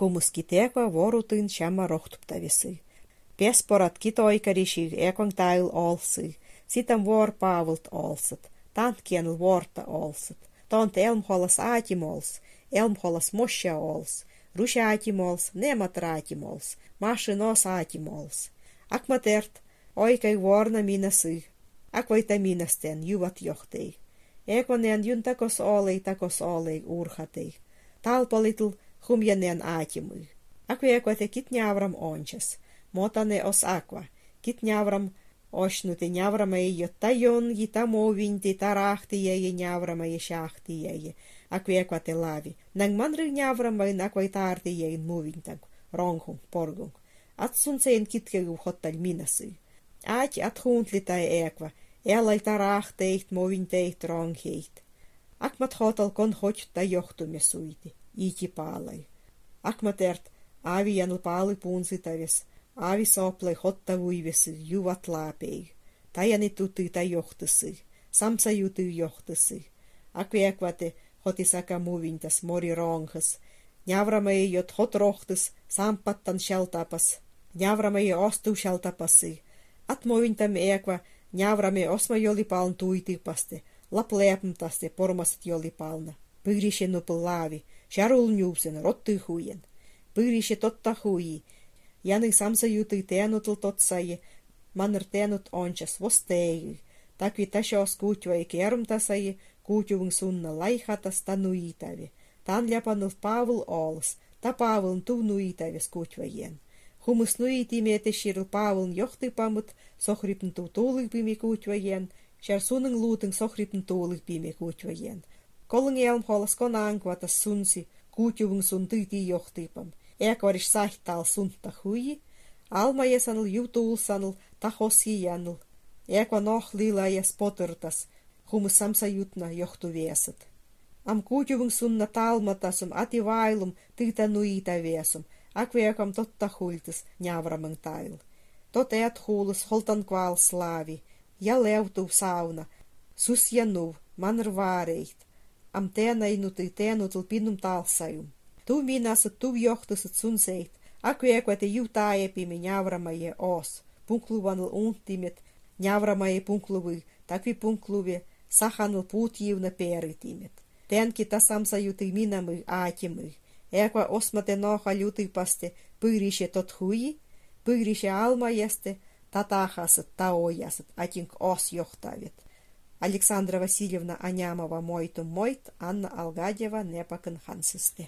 Хумуски теква ворутын чама рохтуптависы. Песпорат китоикариши экван тайл олсы. Ситам вор павлт олсат. Tant kienul vuorta olsat. Tant elmhollas aatimols, elmhollas mosja ols. Rusha aatimols, nemat raatimols. Mashin os aatimols. Akmatert, oikei vuorna minasy. Akvaita minasten, juvat johtei. Ekvanen jun takos olei urhatei. Talpolitl humjanen aatimui. Akveekvate kitnjavram onchas. Motane os akva. Kitnjavram Osnuti njavramai jo tajon ji tamovinti tarahti jäi njavramai shahti jäi. Akviekvate lavi. Nang manri njavramai nakvai taarti jäi movintang. Ronghung, porgung. Atsun sein kitkegu hottal minasy. Aati at huuntlitai ekva. Elai tarahteit movinteit rongheit. Akmat hotal kon hot ta johtume suiti. Iti paalai. Akmatert avianl paali puunsitavis. Aavi sooplai hotta vuivesi juvat laapei. Tajani tuti tai johtasi. Samsa juti johtasi. Akviekvate hotisaka muvintas mori ronghas. Njavramai jot hot rohtas sampattan shaltapas. Njavramai ostu shaltapasi. At muvintam ekva njavramai osma jolipaln tuitipaste. Lap leepmtaste pormaset jolipalna. Pyrishe nupel laavi. Sharul njuvsen rotti huien. Pyrishe totta hui. Jani samsa juti teenutl totsaji, manner teenut onchas vosteegi. Takvi tashos kuutvai kerumtasaji, kuutjuvung sunna laihatas ta nuitavi. Tan lepanul Paavul ols, ta Paavuln tu nuitavis kuutvajien. Humus nuitimeete shirl Paavuln johtipamut, sohripn tu tuulikpimi kuutvajien, shar sunning luuteng sohripn tuulikpimi kuutvajien. Kolung elm holas kon ankvatas sunsi, kuutjuvung sun tyti johtipam. Ekvaris saihtaal sunta hui, almajesanul jutuulsanul tahosjijanul. Ekva nohlilajas poturtas, humus samsa jutna johtu viesat. Am kuutjuvung sunna talmatasum ati vailum tita nuita viesum, akviekam totta hultis njavramang tail. Tot eat huulus holtan kvaal slaavi, ja leutu sauna, sus januv, manr vaareit. Am teenainuti teenutul pinnum talsajum. Tu minasat tu johtusat sunseit, akviekvate jutaaepimi njavramai os, punkluvanul untimet, njavramai punkluvui, takvi punkluvi, sahanul puutjivna peritimet. Tenki tasamsa juti minamui aatimui, ekva osmate noha jutipaste, pyrishe tot hui, pyrishe almajeste, tatahasat taojasat, atink os johtavit. Aleksandra Vasiljevna Anyamova moitum moit, Anna Algadjeva nepakan hansiste.